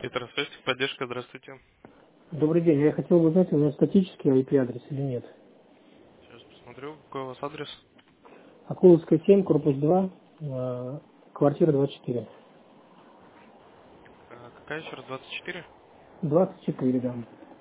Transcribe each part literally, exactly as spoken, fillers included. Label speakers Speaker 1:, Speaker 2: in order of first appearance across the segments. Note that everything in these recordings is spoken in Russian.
Speaker 1: Петросвязь, поддержка, здравствуйте.
Speaker 2: Добрый день. Я хотел бы узнать, у меня статический ай пи-адрес или нет.
Speaker 1: Сейчас посмотрю, какой у вас адрес.
Speaker 2: Акуловская семь, корпус два, э, квартира двадцать четыре.
Speaker 1: А, какая еще раз, двадцать четыре?
Speaker 2: двадцать четыре, да.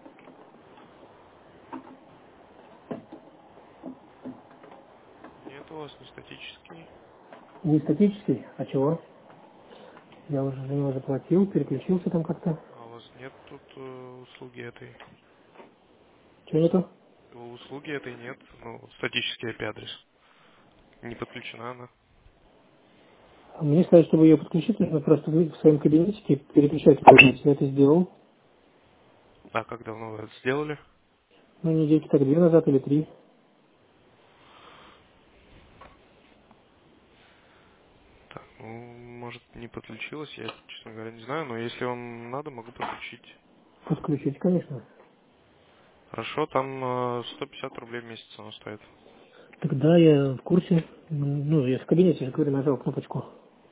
Speaker 1: Нет, у вас не статический.
Speaker 2: Не статический, а чего? Я уже за него заплатил, переключился там как-то.
Speaker 1: А у вас нет тут э, услуги этой.
Speaker 2: Чего нету?
Speaker 1: Услуги этой нет, ну, статический ай пи-адрес. Не подключена она.
Speaker 2: А Мне сказали, чтобы ее подключить, нужно просто выйти в своем кабинете, переключать кабинет. Я это сделал.
Speaker 1: А как давно вы это сделали?
Speaker 2: Ну, недельки так две назад или три.
Speaker 1: Так, ну, может, не подключилась, я, честно говоря, не знаю, но если вам надо, могу подключить.
Speaker 2: Подключить, конечно.
Speaker 1: Хорошо, там э, сто пятьдесят рублей в месяц она стоит.
Speaker 2: Тогда я в курсе. Ну, я в кабинете, я говорю, нажал кнопочку.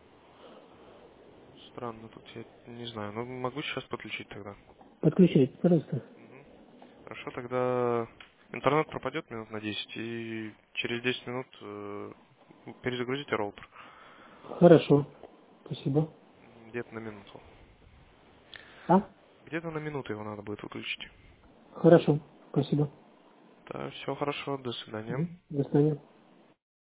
Speaker 1: Странно, тут я не знаю, но могу сейчас подключить тогда.
Speaker 2: Подключить, пожалуйста.
Speaker 1: Мгм. Хорошо, тогда интернет пропадет минут на десять, и через десять минут э, перезагрузите роутер.
Speaker 2: Хорошо. Спасибо.
Speaker 1: М, Где-то на минуту.
Speaker 2: А?
Speaker 1: Где-то на минуту его надо будет выключить.
Speaker 2: Хорошо. Спасибо.
Speaker 1: Да, все хорошо, до свидания.
Speaker 2: Мгм. До свидания.